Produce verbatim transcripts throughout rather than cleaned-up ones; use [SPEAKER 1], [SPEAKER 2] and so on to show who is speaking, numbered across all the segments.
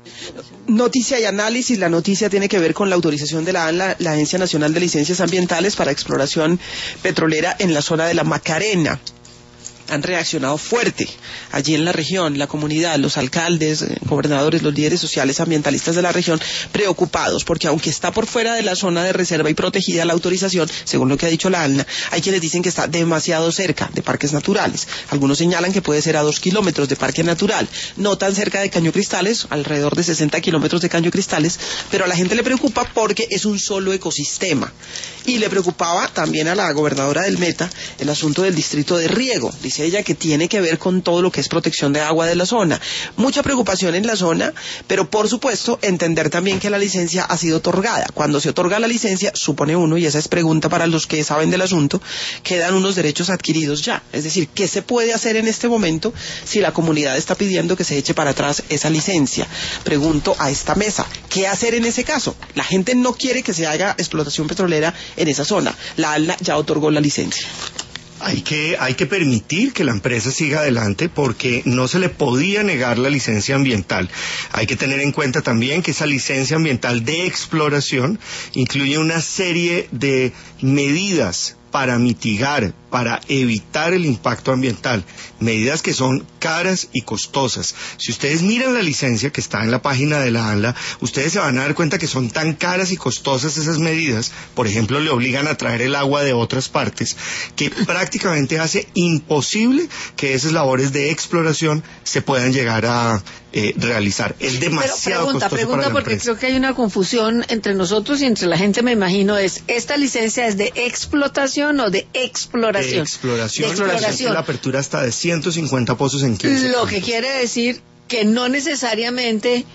[SPEAKER 1] Noticia y análisis. La noticia tiene que ver con la autorización de la ANLA, la Agencia Nacional de Licencias Ambientales, para exploración petrolera en la zona de la Macarena. Han reaccionado fuerte allí en la región, la comunidad, los alcaldes, gobernadores, los líderes sociales ambientalistas de la región, preocupados porque aunque está por fuera de la zona de reserva y protegida la autorización, según lo que ha dicho la ANLA, hay quienes dicen que está demasiado cerca de parques naturales. Algunos señalan que puede ser a dos kilómetros de parque natural, no tan cerca de Caño Cristales, alrededor de sesenta kilómetros de Caño Cristales, pero a la gente le preocupa porque es un solo ecosistema. Y le preocupaba también a la gobernadora del Meta el asunto del distrito de riego. Dice ella que tiene que ver con todo lo que es protección de agua de la zona. Mucha preocupación en la zona, pero por supuesto entender también que la licencia ha sido otorgada. Cuando se otorga la licencia, supone uno, y esa es pregunta para los que saben del asunto, quedan unos derechos adquiridos ya. Es decir, ¿qué se puede hacer en este momento si la comunidad está pidiendo que se eche para atrás esa licencia? Pregunto a esta mesa, ¿qué hacer en ese caso? La gente no quiere que se haga explotación petrolera en esa zona. La ANLA ya otorgó la licencia.
[SPEAKER 2] Hay que, hay que permitir que la empresa siga adelante porque no se le podía negar la licencia ambiental. Hay que tener en cuenta también que esa licencia ambiental de exploración incluye una serie de medidas para mitigar, para evitar el impacto ambiental, medidas que son caras y costosas. Si ustedes miran la licencia que está en la página de la ANLA, ustedes se van a dar cuenta que son tan caras y costosas esas medidas, por ejemplo, le obligan a traer el agua de otras partes, que prácticamente hace imposible que esas labores de exploración se puedan llegar a eh, realizar. Es demasiado
[SPEAKER 3] Pero pregunta,
[SPEAKER 2] costoso
[SPEAKER 3] pregunta
[SPEAKER 2] para la
[SPEAKER 3] porque
[SPEAKER 2] empresa.
[SPEAKER 3] Creo que hay una confusión entre nosotros y entre la gente, me imagino, es, ¿esta licencia es de explotación o de exploración?
[SPEAKER 2] De exploración,
[SPEAKER 3] de exploración.
[SPEAKER 2] La apertura está de ciento cincuenta pozos en quince
[SPEAKER 3] Lo
[SPEAKER 2] campos.
[SPEAKER 3] que quiere decir que no necesariamente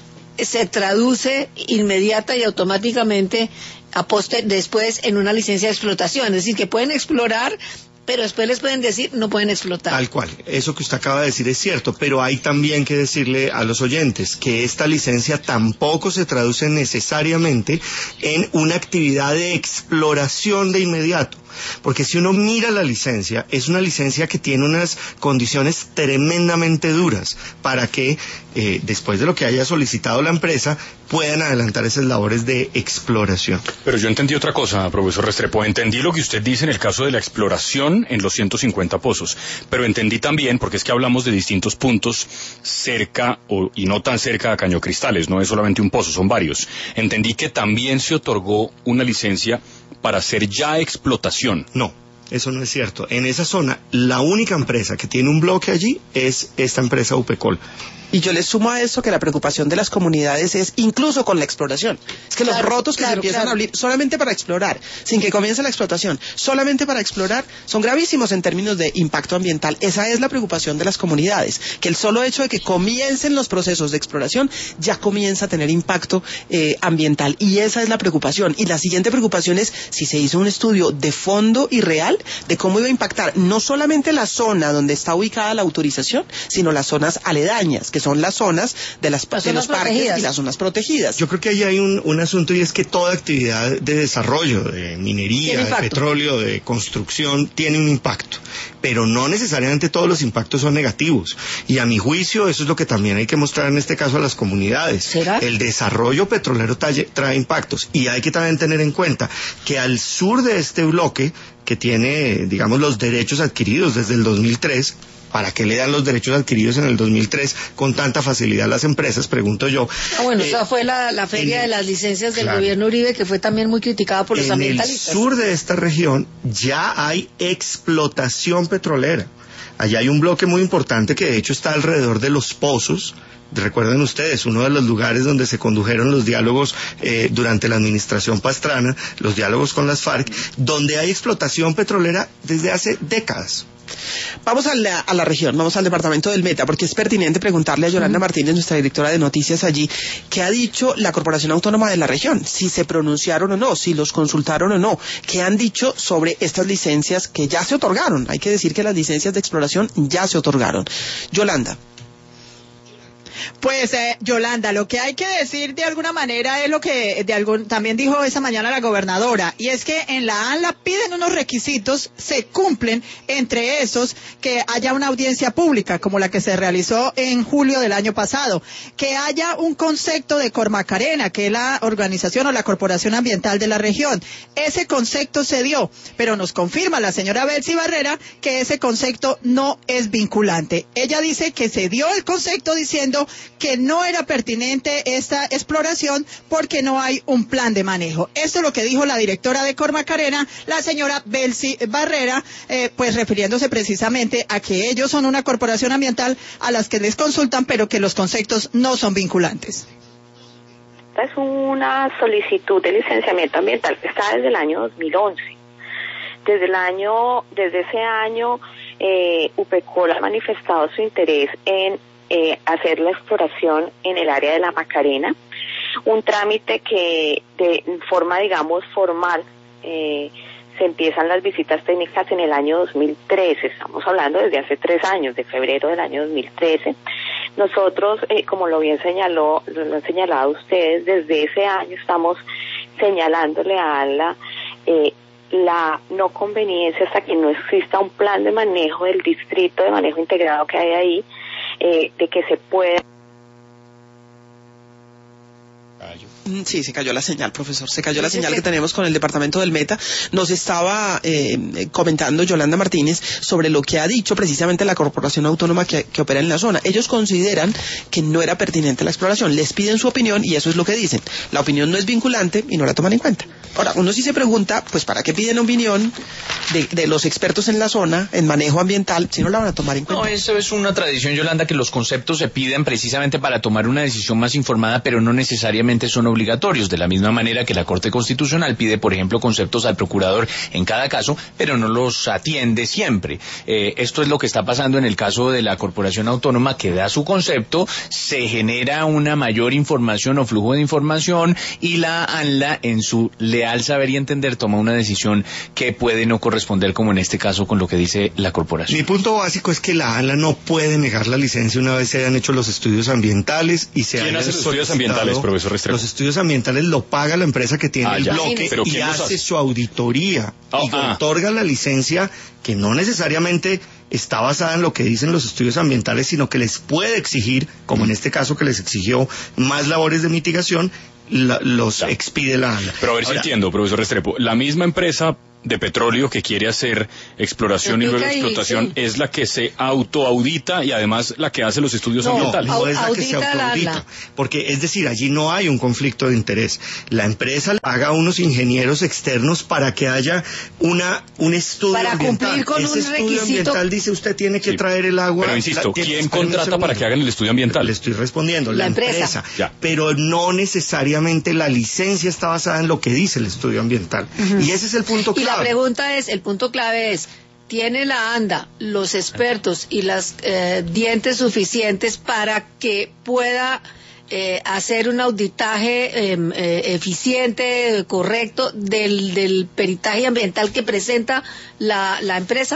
[SPEAKER 3] se traduce inmediata y automáticamente a poste, después en una licencia de explotación. Es decir, que pueden explorar, pero después les pueden decir no pueden explotar.
[SPEAKER 2] Tal cual, eso que usted acaba de decir es cierto, pero hay también que decirle a los oyentes que esta licencia tampoco se traduce necesariamente en una actividad de exploración de inmediato. Porque si uno mira la licencia, es una licencia que tiene unas condiciones tremendamente duras para que, eh, después de lo que haya solicitado la empresa, puedan adelantar esas labores de exploración.
[SPEAKER 4] Pero yo entendí otra cosa, profesor Restrepo. Entendí lo que usted dice en el caso de la exploración en los ciento cincuenta pozos, pero entendí también, porque es que hablamos de distintos puntos cerca o, y no tan cerca de Caño Cristales, no es solamente un pozo, son varios. Entendí que también se otorgó una licencia para hacer ya explotación.
[SPEAKER 2] No, eso no es cierto. En esa zona, la única empresa que tiene un bloque allí es esta empresa Upecol.
[SPEAKER 1] Y yo le sumo a eso que la preocupación de las comunidades es incluso con la exploración. Es que claro, los rotos que claro, se empiezan claro. a abrir solamente para explorar, sin que comience la explotación, solamente para explorar, son gravísimos en términos de impacto ambiental. Esa es la preocupación de las comunidades, que el solo hecho de que comiencen los procesos de exploración ya comienza a tener impacto eh, ambiental. Y esa es la preocupación. Y la siguiente preocupación es si se hizo un estudio de fondo y real de cómo iba a impactar no solamente la zona donde está ubicada la autorización, sino las zonas aledañas, que son las zonas de, las, las de los parques protegidas. Y las zonas protegidas.
[SPEAKER 2] Yo creo que ahí hay un, un asunto y es que toda actividad de desarrollo, de minería, de petróleo, de construcción, tiene un impacto, pero no necesariamente todos los impactos son negativos. Y a mi juicio eso es lo que también hay que mostrar en este caso a las comunidades.
[SPEAKER 3] ¿Será?
[SPEAKER 2] El desarrollo petrolero trae, trae impactos y hay que también tener en cuenta que al sur de este bloque, que tiene, digamos, los derechos adquiridos desde el dos mil tres, ¿para qué le dan los derechos adquiridos en el dos mil tres con tanta facilidad a las empresas? Pregunto yo.
[SPEAKER 3] Ah, bueno,
[SPEAKER 2] eh,
[SPEAKER 3] esa fue la, la feria
[SPEAKER 2] en,
[SPEAKER 3] de las licencias del
[SPEAKER 2] claro,
[SPEAKER 3] gobierno Uribe, que fue también muy criticada por los
[SPEAKER 2] en
[SPEAKER 3] ambientalistas.
[SPEAKER 2] En el sur de esta región ya hay explotación petrolera. Allá hay un bloque muy importante que de hecho está alrededor de los pozos. Recuerden ustedes, uno de los lugares donde se condujeron los diálogos eh, durante la administración Pastrana, los diálogos con las FARC, donde hay explotación petrolera desde hace décadas.
[SPEAKER 1] Vamos a la, a la región, vamos al departamento del Meta, porque es pertinente preguntarle a Yolanda Martínez, nuestra directora de noticias allí, qué ha dicho la Corporación Autónoma de la región, si se pronunciaron o no, si los consultaron o no, qué han dicho sobre estas licencias que ya se otorgaron. Hay que decir que las licencias de exploración ya se otorgaron. Yolanda.
[SPEAKER 5] Pues, eh, Yolanda, lo que hay que decir de alguna manera es lo que de algún, también dijo esa mañana la gobernadora, y es que en la ANLA piden unos requisitos, se cumplen, entre esos que haya una audiencia pública, como la que se realizó en julio del año pasado, que haya un concepto de Cormacarena, que es la organización o la corporación ambiental de la región. Ese concepto se dio, pero nos confirma la señora Belsy Barrera que ese concepto no es vinculante. Ella dice que se dio el concepto diciendo que no era pertinente esta exploración porque no hay un plan de manejo. Esto es lo que dijo la directora de Cormacarena, la señora Belsy Barrera, eh, pues refiriéndose precisamente a que ellos son una corporación ambiental a las que les consultan, pero que los conceptos no son vinculantes.
[SPEAKER 6] Esta es una solicitud de licenciamiento ambiental que está desde el año dos mil once. Desde el año, desde ese año, eh, UPECOL ha manifestado su interés en eh, hacer la exploración en el área de la Macarena, un trámite que de forma, digamos, formal, eh, se empiezan las visitas técnicas en el año dos mil trece, estamos hablando desde hace tres años, de febrero del año dos mil trece. Nosotros, eh, como lo bien señaló, lo han señalado ustedes, desde ese año estamos señalándole a ANLA eh, la no conveniencia hasta que no exista un plan de manejo del distrito de manejo integrado que hay ahí, eh, de que se pueda.
[SPEAKER 1] Sí, se cayó la señal, profesor, se cayó la señal que tenemos con el departamento del Meta. Nos estaba eh, comentando Yolanda Martínez sobre lo que ha dicho precisamente la corporación autónoma que, que opera en la zona. Ellos consideran que no era pertinente la exploración, les piden su opinión y eso es lo que dicen. La opinión no es vinculante y no la toman en cuenta. Ahora, uno sí se pregunta, pues ¿para qué piden opinión de, de los expertos en la zona, en manejo ambiental, si no la van a tomar en cuenta?
[SPEAKER 7] No, eso es una tradición, Yolanda, que los conceptos se piden precisamente para tomar una decisión más informada, pero no necesariamente son obligatorios, de la misma manera que la Corte Constitucional pide, por ejemplo, conceptos al procurador en cada caso, pero no los atiende siempre. Eh, esto es lo que está pasando en el caso de la Corporación Autónoma, que da su concepto, se genera una mayor información o flujo de información y la ANLA, en su leal saber y entender, toma una decisión que puede no corresponder, como en este caso, con lo que dice la corporación.
[SPEAKER 2] Mi punto básico es que la ANLA no puede negar la licencia una vez se hayan hecho los estudios ambientales y se
[SPEAKER 4] ¿Quién
[SPEAKER 2] hayan
[SPEAKER 4] hace los estudios ambientales, profesor Restrepo?
[SPEAKER 2] Los estudios ambientales lo paga la empresa que tiene
[SPEAKER 4] ah,
[SPEAKER 2] el
[SPEAKER 4] ya.
[SPEAKER 2] bloque
[SPEAKER 4] ¿Pero
[SPEAKER 2] y hace, hace su auditoría oh, y ah. otorga la licencia que no necesariamente está basada en lo que dicen los estudios ambientales, sino que les puede exigir, como en este caso que les exigió más labores de mitigación, la, los ya. expide la ANLA.
[SPEAKER 4] Pero a ver Ahora, si entiendo, profesor Restrepo, la misma empresa de petróleo que quiere hacer exploración y luego explotación, sí. es la que se autoaudita y además la que hace los estudios
[SPEAKER 2] no,
[SPEAKER 4] ambientales.
[SPEAKER 2] No, no es la que se autoaudita, porque es decir, allí no hay un conflicto de interés. La empresa paga a unos ingenieros externos para que haya una un estudio
[SPEAKER 3] para
[SPEAKER 2] ambiental.
[SPEAKER 3] Cumplir con
[SPEAKER 2] Ese
[SPEAKER 3] un
[SPEAKER 2] estudio
[SPEAKER 3] requisito.
[SPEAKER 2] ambiental dice usted tiene que sí. traer el agua.
[SPEAKER 4] Pero insisto,
[SPEAKER 2] la,
[SPEAKER 4] ¿quién contrata para que hagan el estudio ambiental?
[SPEAKER 2] Le estoy respondiendo, la,
[SPEAKER 3] la
[SPEAKER 2] empresa.
[SPEAKER 3] empresa.
[SPEAKER 2] Pero no necesariamente la licencia está basada en lo que dice el estudio ambiental. Uh-huh. Y ese es el punto clave.
[SPEAKER 3] Y la pregunta es, el punto clave es, ¿tiene la ANDA los expertos y las eh, dientes suficientes para que pueda eh, hacer un auditaje eh, eh, eficiente, correcto, del, del peritaje ambiental que presenta la, la empresa?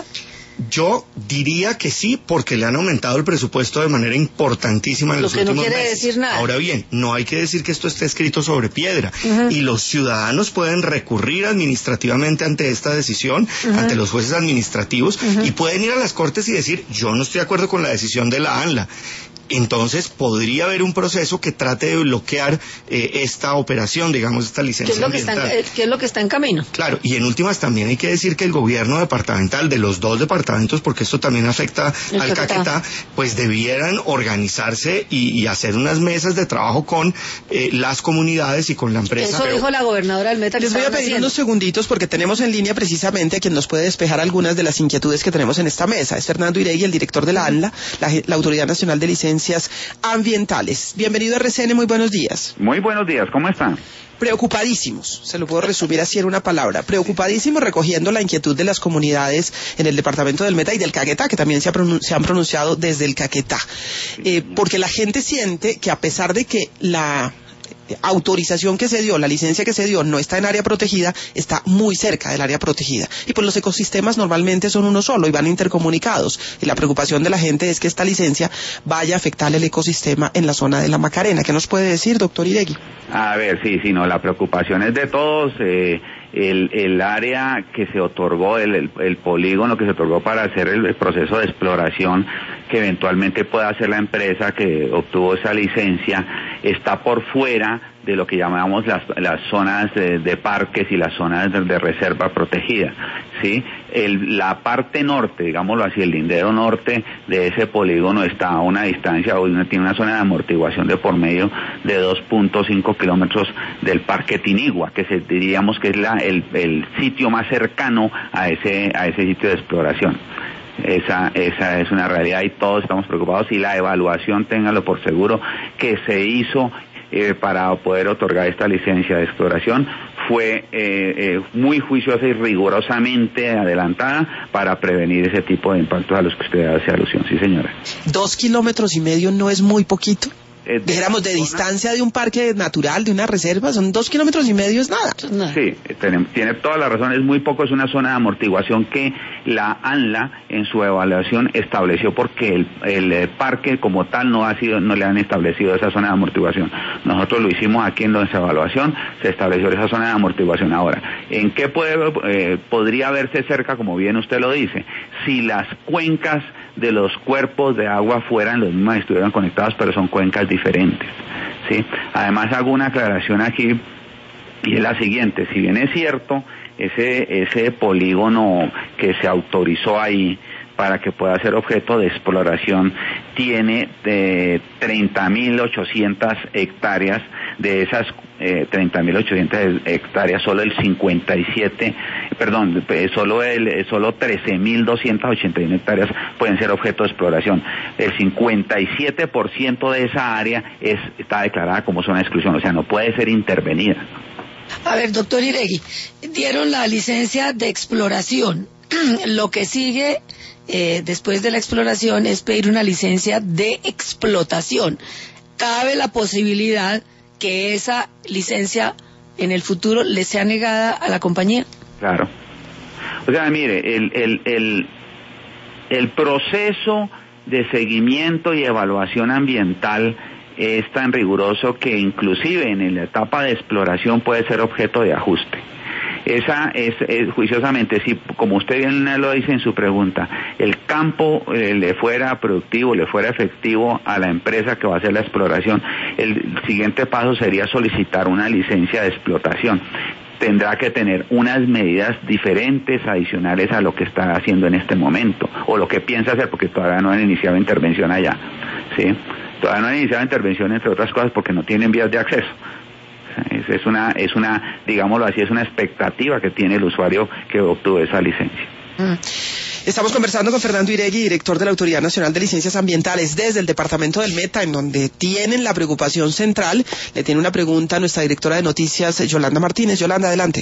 [SPEAKER 2] Yo diría que sí, porque le han aumentado el presupuesto de manera importantísima en
[SPEAKER 3] Lo
[SPEAKER 2] los
[SPEAKER 3] que
[SPEAKER 2] últimos
[SPEAKER 3] no quiere
[SPEAKER 2] meses.
[SPEAKER 3] decir nada.
[SPEAKER 2] Ahora bien, no hay que decir que esto esté escrito sobre piedra. Uh-huh. Y los ciudadanos pueden recurrir administrativamente ante esta decisión, uh-huh. ante los jueces administrativos, uh-huh. y pueden ir a las cortes y decir, yo no estoy de acuerdo con la decisión de la ANLA. Entonces podría haber un proceso que trate de bloquear eh, esta operación, digamos, esta licencia
[SPEAKER 3] ¿Qué es, lo que
[SPEAKER 2] ambiental.
[SPEAKER 3] está, ¿Qué es lo que está en camino?
[SPEAKER 2] Claro, y en últimas también hay que decir que el gobierno departamental, de los dos departamentos, porque esto también afecta el al Caquetá. Caquetá, pues debieran organizarse y, y hacer unas mesas de trabajo con eh, las comunidades y con la empresa.
[SPEAKER 3] Eso Pero, dijo la gobernadora del Meta.
[SPEAKER 1] Les voy a pedir haciendo. unos segunditos porque tenemos en línea precisamente a quien nos puede despejar algunas de las inquietudes que tenemos en esta mesa. Es Fernando Iregui, el director de la ANLA, la, la Autoridad Nacional de Licencias Ambientales. Bienvenido a R C N, muy buenos días.
[SPEAKER 8] Muy buenos días, ¿cómo están?
[SPEAKER 1] Preocupadísimos, se lo puedo resumir así en una palabra, preocupadísimos recogiendo la inquietud de las comunidades en el departamento del Meta y del Caquetá, que también se, ha pronun- se han pronunciado desde el Caquetá, eh, porque la gente siente que a pesar de que la autorización que se dio, la licencia que se dio, no está en área protegida, está muy cerca del área protegida. Y pues los ecosistemas normalmente son uno solo y van intercomunicados. Y la preocupación de la gente es que esta licencia vaya a afectar el ecosistema en la zona de la Macarena. ¿Qué nos puede decir, doctor Iregui?
[SPEAKER 8] A ver, sí, sí, no, la preocupación es de todos. Eh, el, el área que se otorgó, el, el, el polígono que se otorgó para hacer el, el proceso de exploración que eventualmente pueda hacer la empresa que obtuvo esa licencia, está por fuera de lo que llamamos las, las zonas de, de parques y las zonas de, de reserva protegida, ¿sí? El, la parte norte, digámoslo así, el lindero norte de ese polígono está a una distancia, o tiene una zona de amortiguación de por medio de dos punto cinco kilómetros del Parque Tinigua, que se, diríamos que es la, el, el sitio más cercano a ese, a ese sitio de exploración. Esa, esa es una realidad y todos estamos preocupados, y la evaluación, téngalo por seguro, que se hizo Eh, para poder otorgar esta licencia de exploración fue eh, eh, muy juiciosa y rigurosamente adelantada para prevenir ese tipo de impactos a los que usted hace alusión. Sí, señora.
[SPEAKER 1] Dos kilómetros y medio no es muy poquito.
[SPEAKER 8] Eh,
[SPEAKER 1] Dijéramos, de distancia de un parque natural, de una reserva, son dos kilómetros y medio, es nada.
[SPEAKER 8] Sí, tiene, tiene toda la razón, es muy poco, es una zona de amortiguación que la ANLA en su evaluación estableció, porque el, el parque como tal no ha sido, no le han establecido esa zona de amortiguación. Nosotros lo hicimos aquí en nuestra evaluación, se estableció esa zona de amortiguación. Ahora, ¿en qué puede, eh, podría verse cerca, como bien usted lo dice? Si las cuencas de los cuerpos de agua fueran los mismos, estuvieran conectados, pero son cuencas diferentes, ¿sí? Además, hago una aclaración aquí, y es la siguiente: si bien es cierto, ese, ese polígono que se autorizó ahí para que pueda ser objeto de exploración tiene de treinta mil ochocientas hectáreas. De esas eh, treinta mil ochocientas hectáreas, solo el cincuenta y siete, perdón, solo el solo trece mil doscientas ochenta y uno hectáreas pueden ser objeto de exploración. El cincuenta y siete por ciento de esa área es está declarada como zona de exclusión, o sea, no puede ser intervenida.
[SPEAKER 3] A ver, doctor Iregui, dieron la licencia de exploración. Lo que sigue eh, después de la exploración es pedir una licencia de explotación. ¿Cabe la posibilidad que esa licencia en el futuro le sea negada a la compañía?
[SPEAKER 8] Claro. O sea, mire, el, el, el, el proceso de seguimiento y evaluación ambiental es tan riguroso que inclusive en la etapa de exploración puede ser objeto de ajuste. Esa es, es juiciosamente, si como usted bien lo dice en su pregunta, el campo eh, le fuera productivo, le fuera efectivo a la empresa que va a hacer la exploración, el siguiente paso sería solicitar una licencia de explotación. Tendrá que tener unas medidas diferentes, adicionales a lo que está haciendo en este momento, o lo que piensa hacer, porque todavía no han iniciado intervención allá, ¿sí? Todavía no han iniciado intervención, entre otras cosas, porque no tienen vías de acceso. Es, es una, es una, digámoslo así, es una expectativa que tiene el usuario que obtuvo esa licencia.
[SPEAKER 1] Mm. Estamos conversando con Fernando Iregui, director de la Autoridad Nacional de Licencias Ambientales, desde el departamento del Meta, en donde tienen la preocupación central. Le tiene una pregunta a nuestra directora de noticias, Yolanda Martínez. Yolanda, adelante.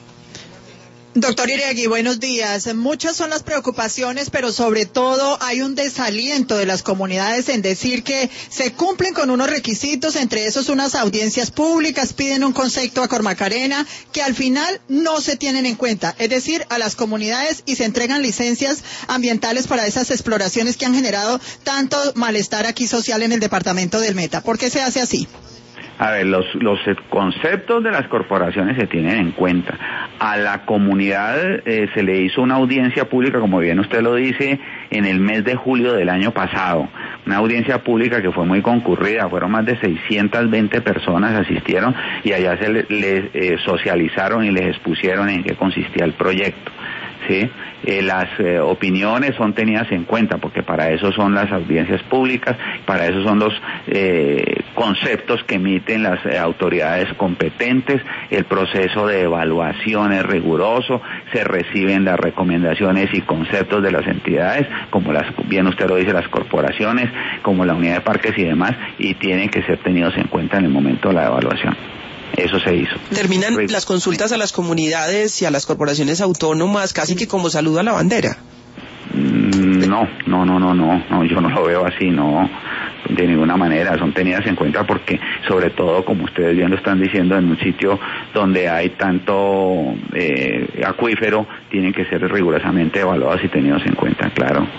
[SPEAKER 5] Doctor Iregui, buenos días. Muchas son las preocupaciones, pero sobre todo hay un desaliento de las comunidades en decir que se cumplen con unos requisitos, entre esos unas audiencias públicas, piden un concepto a Cormacarena, que al final no se tienen en cuenta, es decir, a las comunidades, y se entregan licencias ambientales para esas exploraciones que han generado tanto malestar aquí social en el departamento del Meta. ¿Por qué se hace así?
[SPEAKER 8] A ver, los, los conceptos de las corporaciones se tienen en cuenta. A la comunidad eh, se le hizo una audiencia pública, como bien usted lo dice, en el mes de julio del año pasado. Una audiencia pública que fue muy concurrida, fueron más de seiscientas veinte personas asistieron, y allá se les le, eh, socializaron y les expusieron en qué consistía el proyecto. ¿Sí? Eh, las eh, opiniones son tenidas en cuenta, porque para eso son las audiencias públicas, para eso son los eh, conceptos que emiten las eh, autoridades competentes. El proceso de evaluación es riguroso, se reciben las recomendaciones y conceptos de las entidades, como las, bien usted lo dice, las corporaciones, como la unidad de parques y demás, y tienen que ser tenidos en cuenta en el momento de la evaluación. Eso se hizo.
[SPEAKER 1] Terminan las consultas a las comunidades y a las corporaciones autónomas casi que como saludo a la bandera.
[SPEAKER 8] No, no, no, no, no, no, yo no lo veo así, no, de ninguna manera, son tenidas en cuenta porque, sobre todo, como ustedes bien lo están diciendo, en un sitio donde hay tanto eh, acuífero, tienen que ser rigurosamente evaluados y tenidos en cuenta, claro.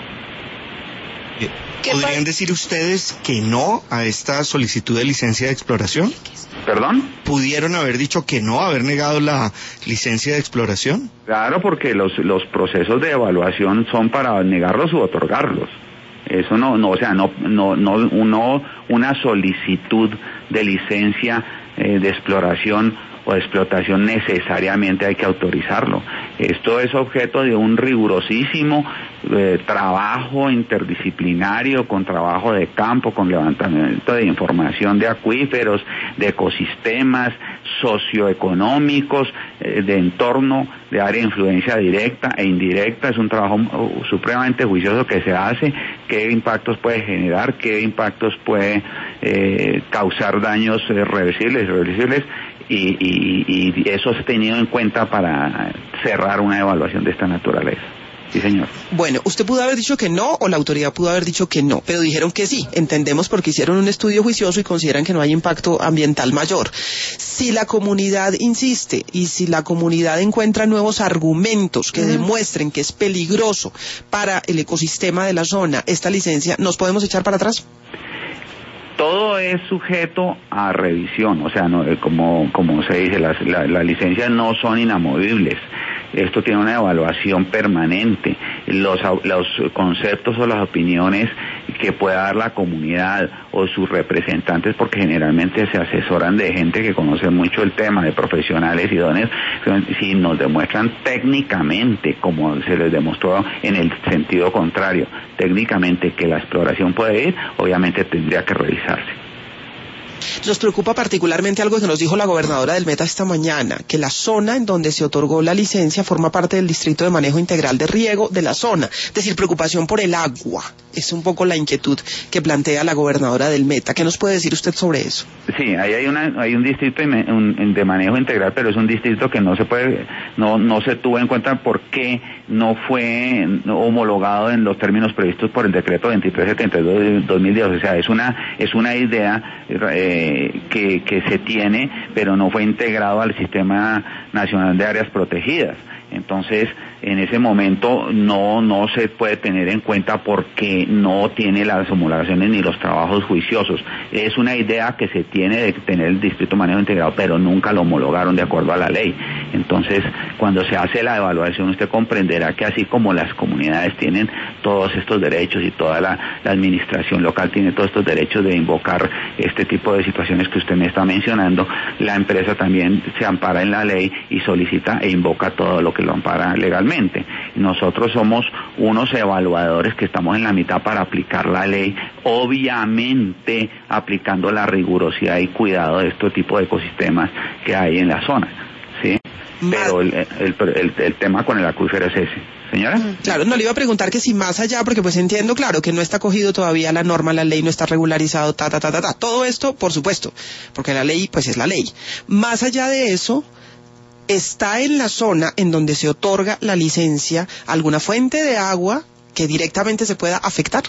[SPEAKER 2] ¿Podrían decir ustedes que no a esta solicitud de licencia de exploración?
[SPEAKER 8] ¿Perdón?
[SPEAKER 2] ¿Pudieron haber dicho que no, haber negado la licencia de exploración?
[SPEAKER 8] Claro, porque los, los procesos de evaluación son para negarlos u otorgarlos. Eso no, no, o sea, no, no, no, uno, una solicitud de licencia eh, de exploración o de explotación necesariamente hay que autorizarlo. Esto es objeto de un rigurosísimo eh, trabajo interdisciplinario, con trabajo de campo, con levantamiento de información de acuíferos, de ecosistemas socioeconómicos, eh, de entorno, de área de influencia directa e indirecta. Es un trabajo uh, supremamente juicioso que se hace, qué impactos puede generar, qué impactos puede eh, causar daños eh, reversibles, irreversibles, y, y, y eso es tenido en cuenta para cerrar una evaluación de esta naturaleza. Sí, señor.
[SPEAKER 1] Bueno, usted pudo haber dicho que no, o la autoridad pudo haber dicho que no, pero dijeron que sí. Entendemos porque hicieron un estudio juicioso y consideran que no hay impacto ambiental mayor. Si la comunidad insiste y si la comunidad encuentra nuevos argumentos que uh-huh. demuestren que es peligroso para el ecosistema de la zona esta licencia, ¿nos podemos echar para atrás?
[SPEAKER 8] Todo es sujeto a revisión, o sea, no, como, como se dice, las, la, las licencias no son inamovibles. Esto tiene una evaluación permanente. Los, los conceptos o las opiniones que pueda dar la comunidad o sus representantes, porque generalmente se asesoran de gente que conoce mucho el tema, de profesionales idóneos, si nos demuestran técnicamente, como se les demostró en el sentido contrario, técnicamente que la exploración puede ir, obviamente tendría que revisarse.
[SPEAKER 1] Nos preocupa particularmente algo que nos dijo la gobernadora del Meta esta mañana, que la zona en donde se otorgó la licencia forma parte del Distrito de Manejo Integral de Riego de la zona, es decir, preocupación por el agua. Es un poco la inquietud que plantea la gobernadora del Meta. ¿Qué nos puede decir usted sobre eso?
[SPEAKER 8] Sí, ahí hay una hay un distrito de manejo integral, pero es un distrito que no se puede no no se tuvo en cuenta porque no fue homologado en los términos previstos por el decreto veintitrés setenta y dos de dos mil diez. O sea, es una es una idea eh, que que se tiene, pero no fue integrado al Sistema Nacional de Áreas Protegidas. Entonces, en ese momento no no se puede tener en cuenta porque no tiene las homologaciones ni los trabajos juiciosos. Es una idea que se tiene de tener el distrito de manejo integrado, pero nunca lo homologaron de acuerdo a la ley. Entonces, cuando se hace la evaluación, usted comprenderá que así como las comunidades tienen todos estos derechos y toda la, la administración local tiene todos estos derechos de invocar este tipo de situaciones que usted me está mencionando, la empresa también se ampara en la ley y solicita e invoca todo lo que lo ampara legalmente. Nosotros somos unos evaluadores que estamos en la mitad para aplicar la ley, obviamente aplicando la rigurosidad y cuidado de este tipo de ecosistemas que hay en la zona, ¿sí? Pero el, el, el, el tema con el acuífero es ese. Señora.
[SPEAKER 1] Claro, no le iba a preguntar que si más allá, porque pues entiendo, claro, que no está cogido todavía la norma, la ley no está regularizado, ta, ta, ta, ta, ta. Todo esto, por supuesto, porque la ley, pues es la ley. Más allá de eso, ¿está en la zona en donde se otorga la licencia alguna fuente de agua que directamente se pueda afectar?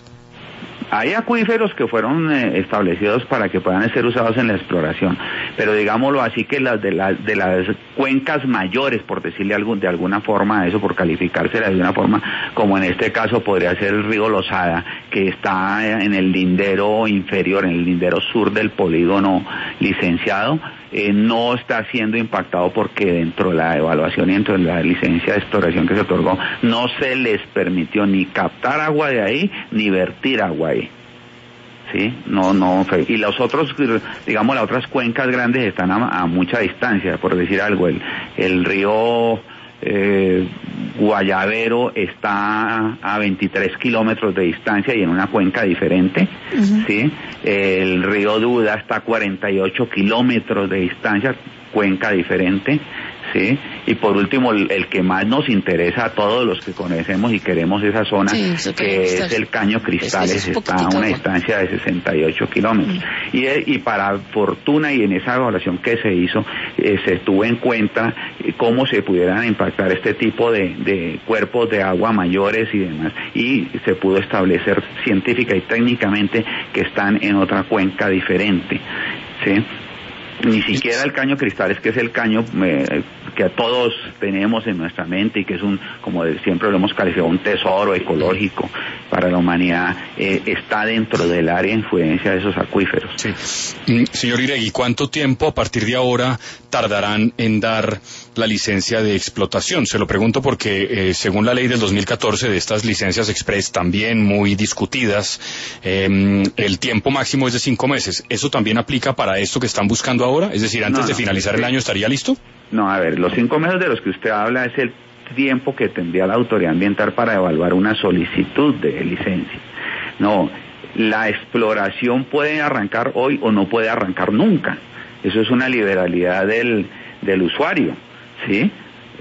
[SPEAKER 8] Hay acuíferos que fueron eh, establecidos para que puedan ser usados en la exploración, pero digámoslo así que las de, la, de las cuencas mayores, por decirle algún, de alguna forma a eso, por calificársela de alguna forma, como en este caso podría ser el río Lozada, que está en el lindero inferior, en el lindero sur del polígono licenciado, Eh, no está siendo impactado porque dentro de la evaluación y dentro de la licencia de exploración que se otorgó no se les permitió ni captar agua de ahí ni vertir agua ahí, sí, no, no, y los otros, digamos, las otras cuencas grandes están a, a mucha distancia, por decir algo, el, el río eh, Guayabero está a veintitrés kilómetros de distancia y en una cuenca diferente, uh-huh. ¿sí? El río Duda está a cuarenta y ocho kilómetros de distancia, cuenca diferente, ¿sí? Y por último, el, el que más nos interesa a todos los que conocemos y queremos esa zona, sí, que es estar. el Caño Cristales, es está a una distancia de sesenta y ocho kilómetros. Mm. Y, y para fortuna, y en esa evaluación que se hizo, eh, se tuvo en cuenta eh, cómo se pudieran impactar este tipo de, de cuerpos de agua mayores y demás, y se pudo establecer científica y técnicamente que están en otra cuenca diferente, ¿sí? Ni siquiera el Caño Cristales, que es el caño eh, que a todos tenemos en nuestra mente y que es un, como siempre lo hemos calificado, un tesoro ecológico para la humanidad, eh, está dentro del área de influencia de esos acuíferos.
[SPEAKER 4] Sí. Señor Iregui, ¿cuánto tiempo a partir de ahora tardarán en dar la licencia de explotación? Se lo pregunto porque eh, según la ley del dos mil catorce de estas licencias express también muy discutidas, eh, el tiempo máximo es de cinco meses. ¿Eso también aplica para esto que están buscando ahora? Es decir, antes no, no, de finalizar sí. el año estaría listo.
[SPEAKER 8] No, a ver, los cinco meses de los que usted habla es el tiempo que tendría la autoridad ambiental para evaluar una solicitud de licencia. No, la exploración puede arrancar hoy o no puede arrancar nunca. Eso es una liberalidad del, del usuario, ¿sí?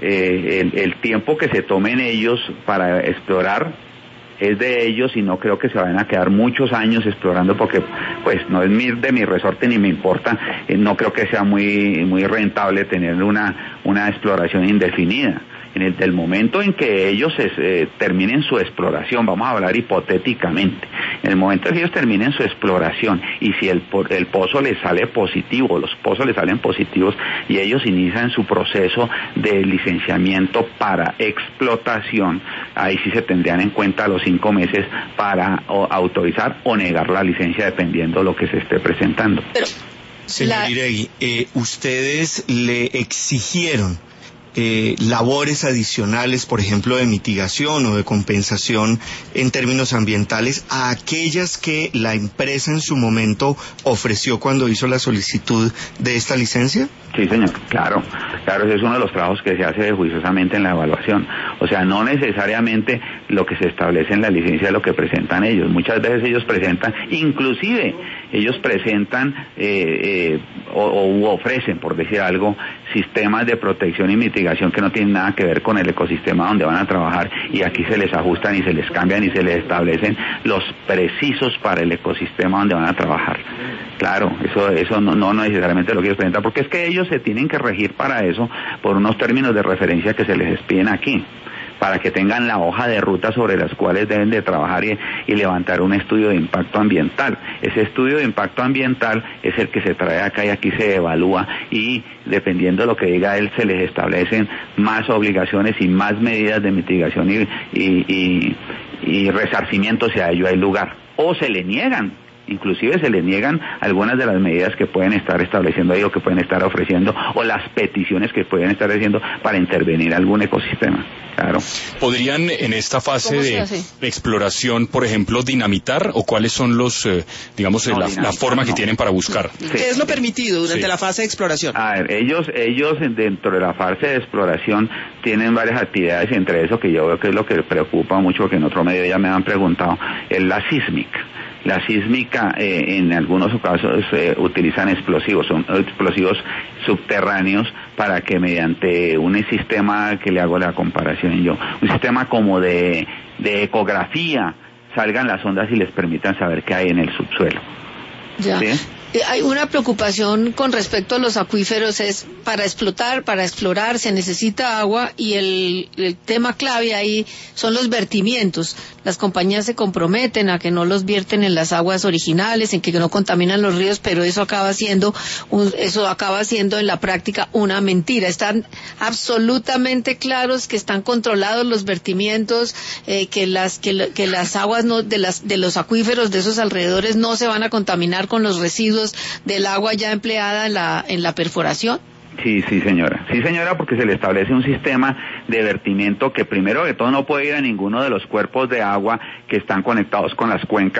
[SPEAKER 8] Eh, el, el tiempo que se tomen ellos para explorar es de ellos, y no creo que se vayan a quedar muchos años explorando, porque pues no es mi, de mi resorte ni me importa. Eh, no creo que sea muy muy rentable tener una una exploración indefinida. En el del momento en que ellos eh, terminen su exploración, vamos a hablar hipotéticamente, en el momento en que ellos terminen su exploración, y si el, el pozo les sale positivo, los pozos les salen positivos, y ellos inician su proceso de licenciamiento para explotación, ahí sí se tendrían en cuenta los cinco meses para o, autorizar o negar la licencia, dependiendo de lo que se esté presentando.
[SPEAKER 2] Pero, señor la... Iregui, eh, ustedes le exigieron Eh, labores adicionales, por ejemplo, de mitigación o de compensación en términos ambientales a aquellas que la empresa en su momento ofreció cuando hizo la solicitud de esta licencia?
[SPEAKER 8] Sí, señor, claro, claro, ese es uno de los trabajos que se hace juiciosamente en la evaluación. O sea, no necesariamente lo que se establece en la licencia es lo que presentan ellos. Muchas veces ellos presentan, inclusive ellos presentan eh, eh, o, o ofrecen, por decir algo, sistemas de protección y mitigación que no tienen nada que ver con el ecosistema donde van a trabajar, y aquí se les ajustan y se les cambian y se les establecen los precisos para el ecosistema donde van a trabajar. Claro, eso eso no, no necesariamente lo que ellos presentan, porque es que ellos se tienen que regir para eso por unos términos de referencia que se les expiden aquí, para que tengan la hoja de ruta sobre las cuales deben de trabajar y, y levantar un estudio de impacto ambiental. Ese estudio de impacto ambiental es el que se trae acá y aquí se evalúa, y dependiendo de lo que diga él, se les establecen más obligaciones y más medidas de mitigación y, y, y, y resarcimiento si a ello hay lugar, o se le niegan. Inclusive se les niegan algunas de las medidas que pueden estar estableciendo ahí, o que pueden estar ofreciendo, o las peticiones que pueden estar haciendo para intervenir algún ecosistema. Claro.
[SPEAKER 4] ¿Podrían en esta fase de exploración, por ejemplo, dinamitar, o cuáles son los, eh, digamos, no, la, la forma no. que tienen para buscar?
[SPEAKER 1] Sí. ¿Qué es lo permitido durante sí. la fase de exploración?
[SPEAKER 8] A ver, ellos, ellos dentro de la fase de exploración tienen varias actividades, entre eso que yo veo que es lo que preocupa mucho, porque en otro medio ya me han preguntado, es la sísmica. La sísmica, eh, en algunos casos eh, utilizan explosivos, son explosivos subterráneos, para que mediante un sistema, que le hago la comparación yo, un sistema como de, de ecografía, salgan las ondas y les permitan saber qué hay en el subsuelo.
[SPEAKER 3] Ya. ¿Sí? Hay una preocupación con respecto a los acuíferos, es para explotar, para explorar se necesita agua, y el, el tema clave ahí son los vertimientos. Las compañías se comprometen a que no los vierten en las aguas originales, en que no contaminan los ríos, pero eso acaba siendo un, eso acaba siendo en la práctica una mentira. Están absolutamente claros que están controlados los vertimientos, eh, que las que, que las aguas no, de las de los acuíferos de esos alrededores no se van a contaminar con los residuos del agua ya empleada en la en la perforación.
[SPEAKER 8] Sí, sí, señora. Sí, señora, porque se le establece un sistema de vertimiento que primero de todo no puede ir a ninguno de los cuerpos de agua que están conectados con las cuencas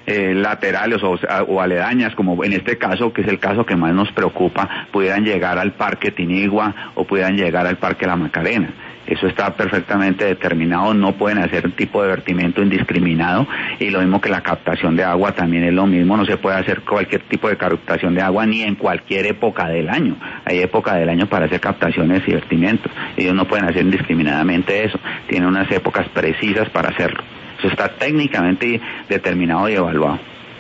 [SPEAKER 8] eh, laterales o, o aledañas, como en este caso, que es el caso que más nos preocupa, pudieran llegar al Parque Tinigua o pudieran llegar al Parque La Macarena. Eso está perfectamente determinado, no pueden hacer un tipo de vertimiento indiscriminado, y lo mismo que la captación de agua también es lo mismo, no se puede hacer cualquier tipo de captación de agua ni en cualquier época del año. Hay época del año para hacer captaciones y vertimientos, ellos no pueden hacer indiscriminadamente eso, tienen unas épocas precisas para hacerlo. Eso está técnicamente determinado y evaluado.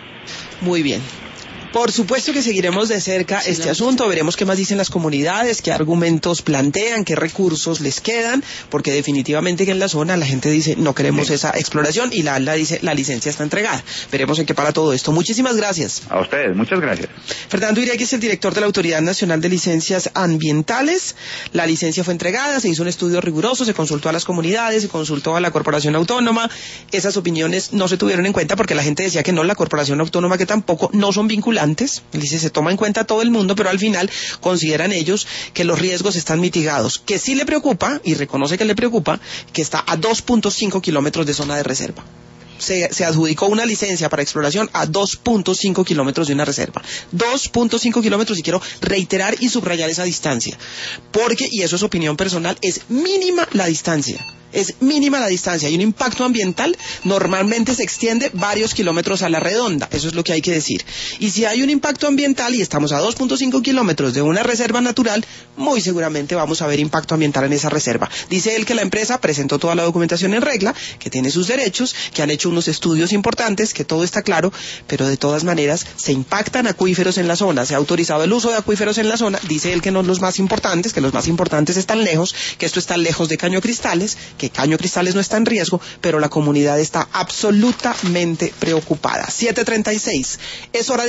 [SPEAKER 1] Muy bien. Por supuesto que seguiremos de cerca sí, este asunto, veremos qué más dicen las comunidades, qué argumentos plantean, qué recursos les quedan, porque definitivamente que en la zona la gente dice no queremos sí. esa exploración y la ANLA dice la licencia está entregada. Veremos en qué para todo esto. Muchísimas gracias.
[SPEAKER 8] A ustedes, muchas gracias.
[SPEAKER 1] Fernando Iregui es el director de la Autoridad Nacional de Licencias Ambientales. La licencia fue entregada, se hizo un estudio riguroso, se consultó a las comunidades, se consultó a la Corporación Autónoma. Esas opiniones no se tuvieron en cuenta porque la gente decía que no, la Corporación Autónoma que tampoco, no son vinculantes. Dice, se toma en cuenta todo el mundo, pero al final consideran ellos que los riesgos están mitigados. Que sí le preocupa, y reconoce que le preocupa, que está a dos punto cinco kilómetros de zona de reserva. Se, se adjudicó una licencia para exploración a dos punto cinco kilómetros de una reserva. dos punto cinco kilómetros, y quiero reiterar y subrayar esa distancia. Porque, y eso es opinión personal, es mínima la distancia. Es mínima la distancia. Hay un impacto ambiental, normalmente se extiende varios kilómetros a la redonda. Eso es lo que hay que decir. Y si hay un impacto ambiental y estamos a dos punto cinco kilómetros de una reserva natural, muy seguramente vamos a ver impacto ambiental en esa reserva. Dice él que la empresa presentó toda la documentación en regla, que tiene sus derechos, que han hecho unos estudios importantes, que todo está claro, pero de todas maneras se impactan acuíferos en la zona. Se ha autorizado el uso de acuíferos en la zona. Dice él que no los más importantes, que los más importantes están lejos, que esto está lejos de Caño Cristales, que Caño Cristales no está en riesgo, pero la comunidad está absolutamente preocupada. siete treinta y seis. Es hora de